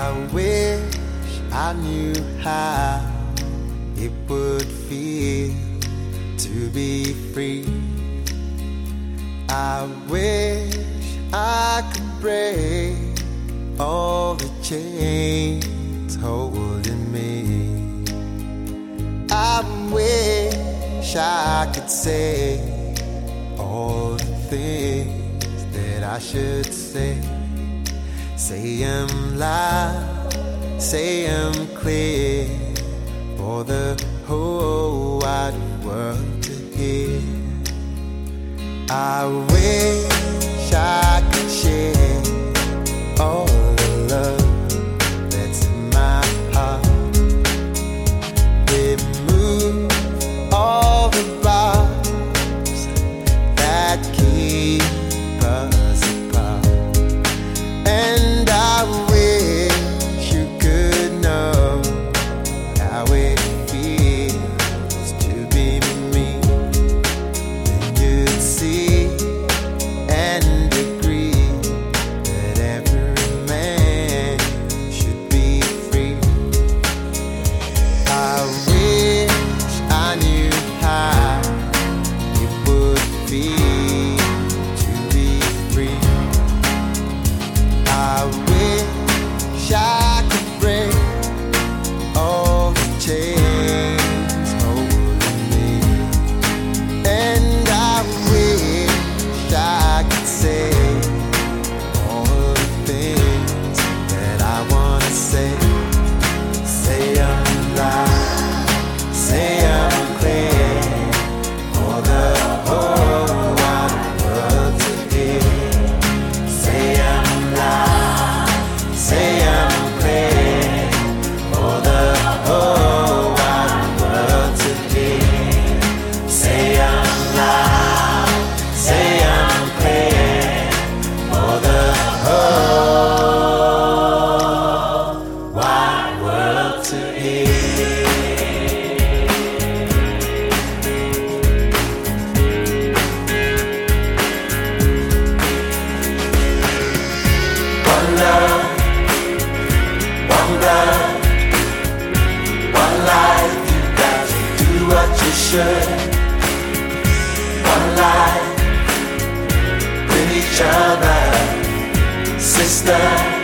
I wish I knew how it would feel to be free. I wish I could break all the chains holding me. I wish I could say all the things that I should say. Say 'em loud, say 'em clear, for the whole wide world to hear. I wish I could share all the love that's in my heart. Remove all the bars that keep us apart. And I wish you could know how it feels to be me. Then you'd see and agree that every man should be free. I wish I knew how it would feel to be free. I wish I could break all the chains holding me. And I wish I could say all the things that I wanna say. Say 'em loud, say 'em clear, for the whole wide world to hear. Say 'em loud, say 'em clear, for the whole wide world to hear. Say 'em loud, say 'em clear, for the whole wide world to hear. One love, one blood, one life. You got to do what you should. One life with each other, sister.